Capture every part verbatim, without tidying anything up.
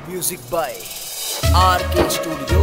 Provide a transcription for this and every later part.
Music by आर के studio.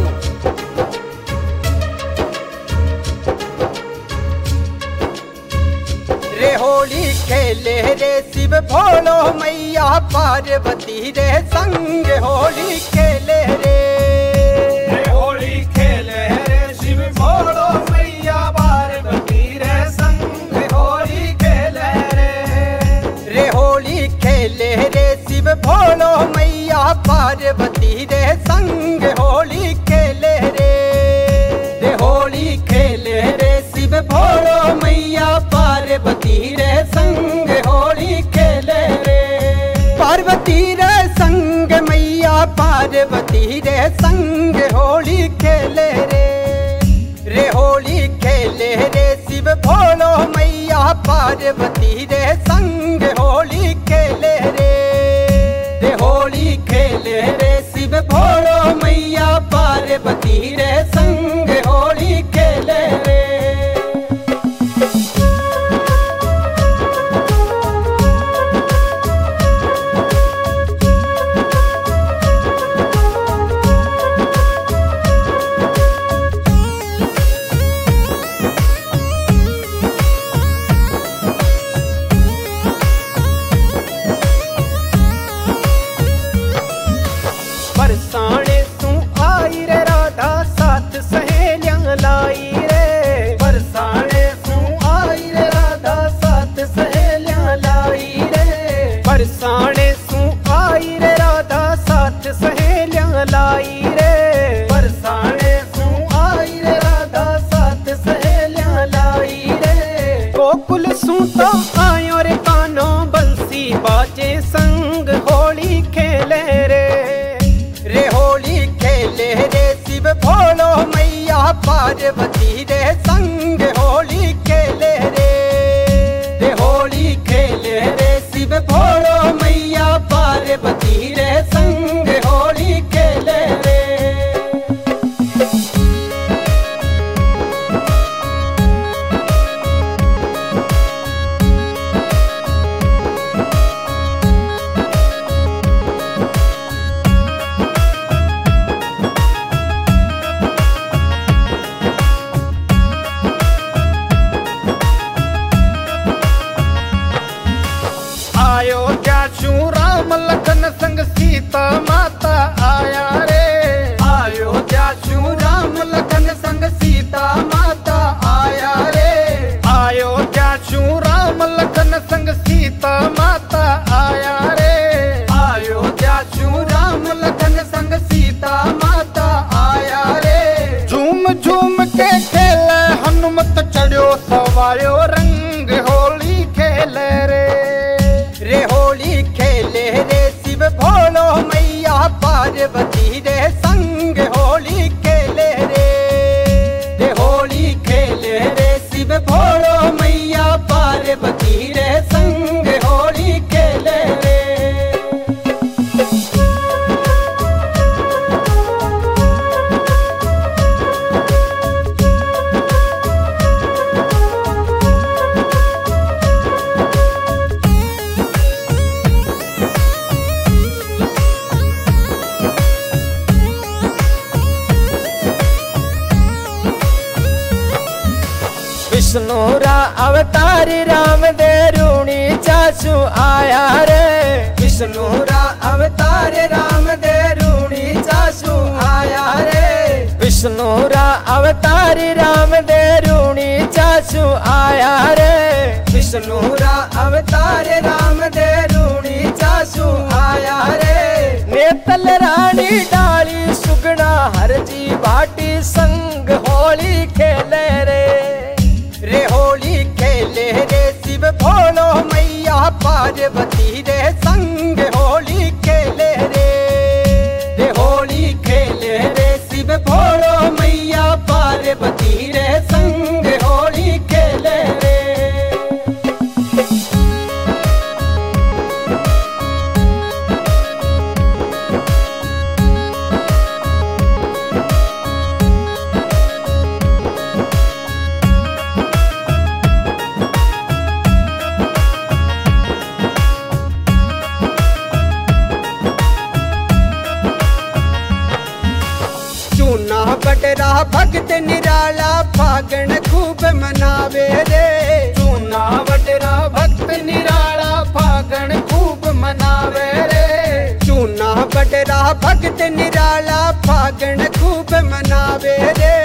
रे होली खेले रे शिव भोलो मैया पार्वती रे संग होली खेले रे। रे होली खेले रे शिव भोलो मैया पार्वती रे संग होली खेले रे। रे होली खेले रे शिव भोलो मैया पार्वती रे संग होली खेले रे। रे होली खेले रे शिव भोलो मैया पार्वती रे संग होली खेले रे। पार्वती रे संग मैया पार्वती रे संग होली खेले रे। रे होली खेले रे शिव भोलो मैया पार्वती रे संग होली खेले रे। रे होली खेले रे शिव भोलो मैया पार्वती रे संग होली खेले रे। बरसाने तू आई रे राधा साथ सहेलियां लाई रे। बरसाने तू आई रे राधा साथ सहेलियां लाई रे। बरसाने तू आई रे राधा साथ सहेलियां लाई रे। बरसाने तू आई रे राधा साथ सहेलियां लाई रे। गोकुल सूता आयो रे कानो बंसी बाजे संग होली खेले रे। रे होली खेले रे शिव भोलो मैया पार्वती रे संग होली खेले रे। रे होली खेले रे शिव भोलो मैया पार्वती रे संग होली खेले रे। अयोध्या छू राम लखन संग सीता माता आया रे। अयोध्या छू राम लखन संग सीता माता आया रे। अयोध्या छू राम लखन संग सीता माता आया रे। अयोध्या छू राम लखन संग सीता माता आया रे। झूम झूम के खेले हनुमत चढ़ो सवायो रंग होली खेले रे। रे होली खेले रे शिव भोलो मैया पार्वती रे संग होली खेले रे। रे होली खेले रे शिव भोलो मैया पार्वती रे संग होली खेले रे। विष्णु रा अवतार राम दे रूणी चाचू आया रे। विष्णु रा अवतार राम दे रूणी चाचू आया रे। विष्णु रा अवतार राम दे रूणी चाचू आया रे। विष्णु रा अवतार राम दे रूणी चाचू आया रे। नेतल रानी डाली सुगना हर जी भाटी संग होली खेले रे। रे होली खेले रे शिव भोलो मैया पार्वती रे संग होली खेले रे। रे होली खेले रे शिव भोलो मैया पार्वती रे संग होली खेले रे। बटरा भक्त निराला फागण खूब मनावे रे। चूना बटरा भक्त निराला फागण खूब मनावे रे। चूना बटरा भक्त निराला फागण खूब मनावे रे।